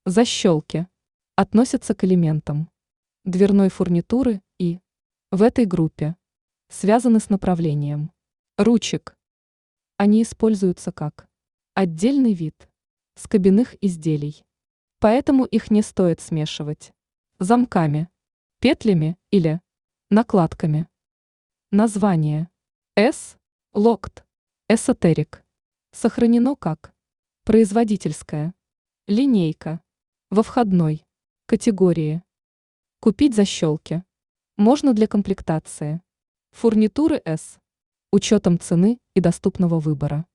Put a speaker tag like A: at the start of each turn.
A: Защелки относятся к элементам дверной фурнитуры и в этой группе связаны с направлением ручек. Они используются как отдельный вид скобяных изделий, поэтому их не стоит смешивать с замками, петлями или накладками. Название S-Locked Esoteric сохранено как производительская линейка во входной категории. Купить защелки можно для комплектации фурнитуры S учетом цены и доступного выбора.